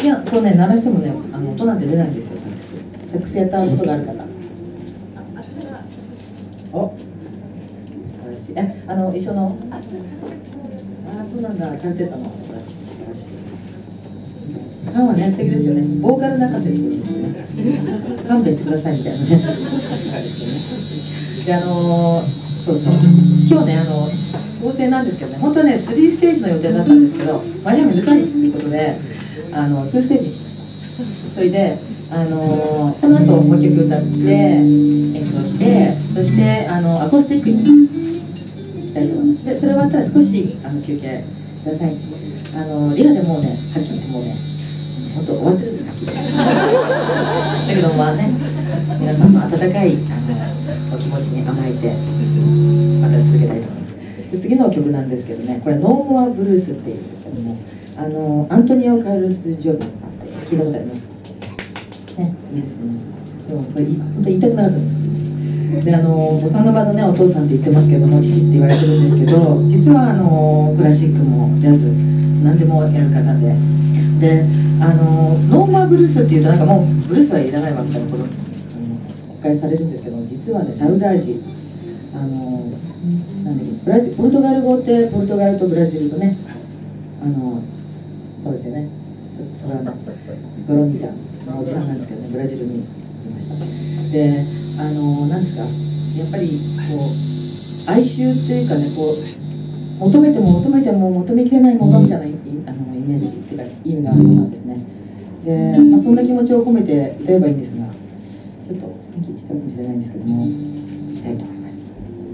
いや、こうね、鳴らしてもね、音なんて出ないんですよ、サックス。サックスやったことがある方。お、素晴らしい。一緒の。そうなんだ、カルテットの。素晴らしい、素晴らしい。缶はね、素敵ですよね。ボーカル泣かせって言うんですよね。勘弁してくださいみたいなね。で、そうそう。今日ね、構成なんですけどね、本当はね、3ステージの予定だったんですけど、マイアミルサニということで、2ステージにしました。それで、この後もう一曲歌って演奏して、そしてアコースティックにいきたいと思います。で、それ終わったら少し休憩ください。リハでもうね、はっきり言ってもうね、本当終わってるんです、はっきり言って。だけどまあね、皆さんの温かいお気持ちに甘えてまた続けたいと思います。で、次の曲なんですけどね、これノーモアブルースっていうんですけども、アントニオ・カルロス・ジョビンさんって聞いたことありますかね。いいですよね。でもこれ本当に言いたくなかったんですけど、でボサノバのねお父さんって言ってますけども、父って言われてるんですけど、実はクラシックもジャズ何でもやる方で、ノーマーブルースっていうとなんかもうブルースはいらないわみたいなこと誤解されるんですけど、実はねサウダージなんだっけ、ポルトガル語ってポルトガルとブラジルとねそうですよね。それはゴロニちゃんのおじさんなんですけどね、ブラジルにいました。で、なんですか、やっぱりこう哀愁っていうかね、こう求めても求めても求めきれないものみたいなイメージっていうか意味があるようなんですね。で、そんな気持ちを込めて歌えばいいんですが、ちょっと雰囲気違うかもしれないんですけども、いきたいと思います。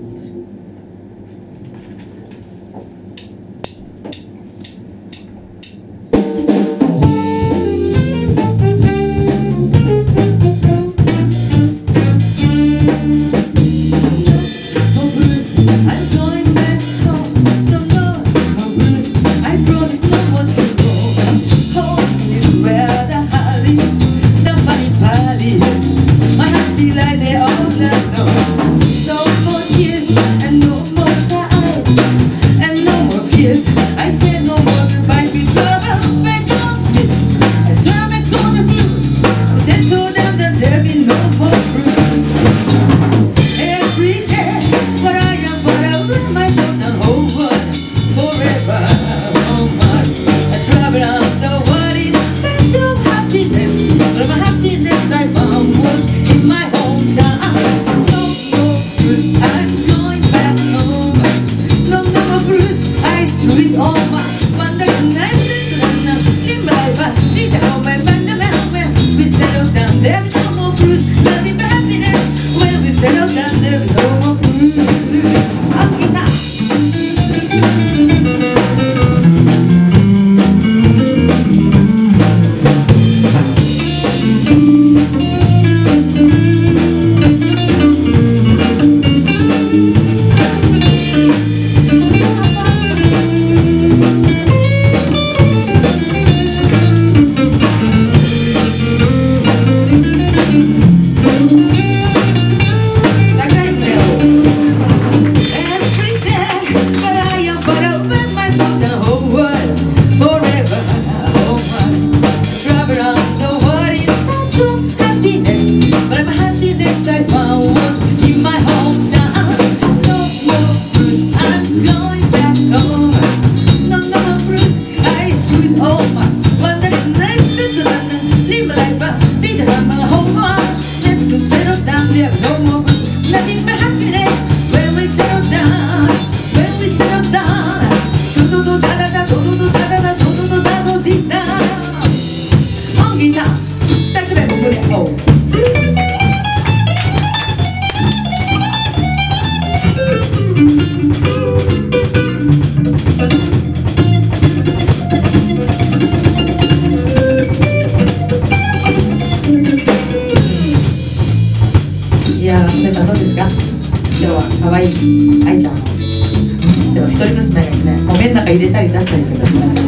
皆さんどうですか？今日は可愛い愛ちゃんのでも一人娘がね、お目の中入れたり出したりしてください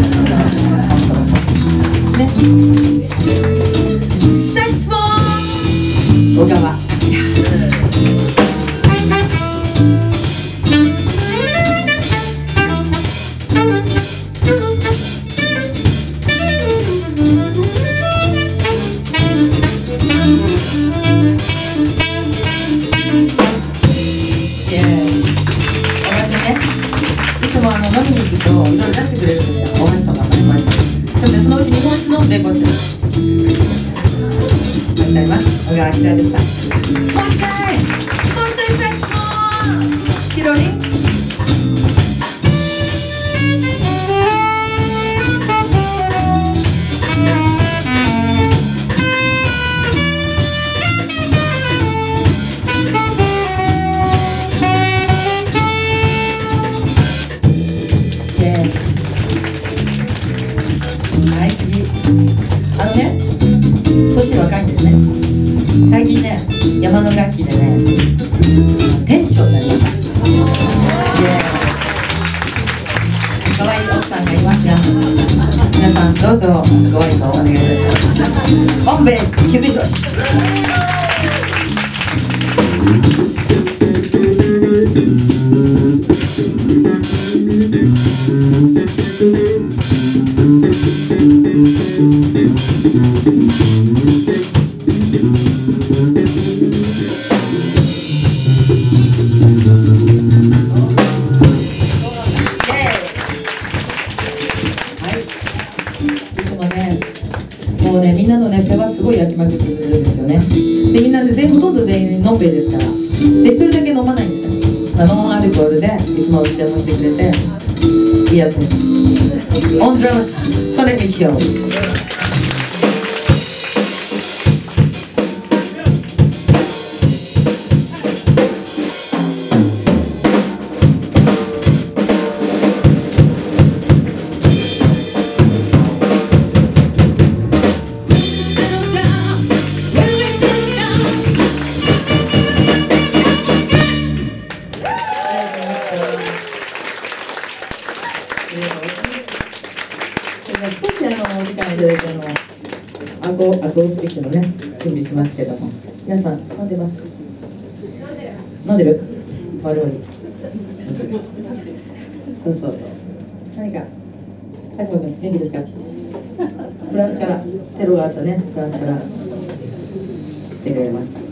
ね。セックスフォー小川つ飲んでこうやって待っちゃいます。小川明でした。もう一回サックスもヒロリン。はい次、年若いんですね。最近ね山の楽器でね店長になりました。可愛い奥さんがいますが、皆さんどうぞご愛顧お願いいたします。オンベース気づいてほしい。もうね、みんなのね世話すごい焼きまくってくれるんですよね。でみんなでほとんど全員のんべいですから、で一人だけ飲まないんですよ。ノンアルコールでいつも運転もしてくれていいやつです。オンドラムスソネミキヨ。少しお時間いただいてアコースティックのね準備しますけども、皆さん飲んでますか？飲んでる？悪い。そう。何か佐久間君元気ですか？フランスからテロがあったね。フランスから来てくれました。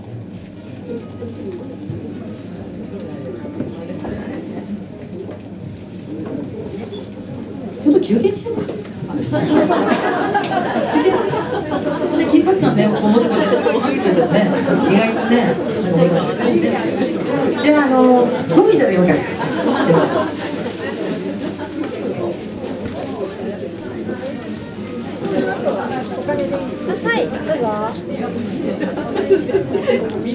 ちょっと休憩にしようか。休憩するか。で緊迫感ね、こう持ってこうやってかけてるとね、意外とね、じゃあ5分いただけますか。 はい、どうぞ。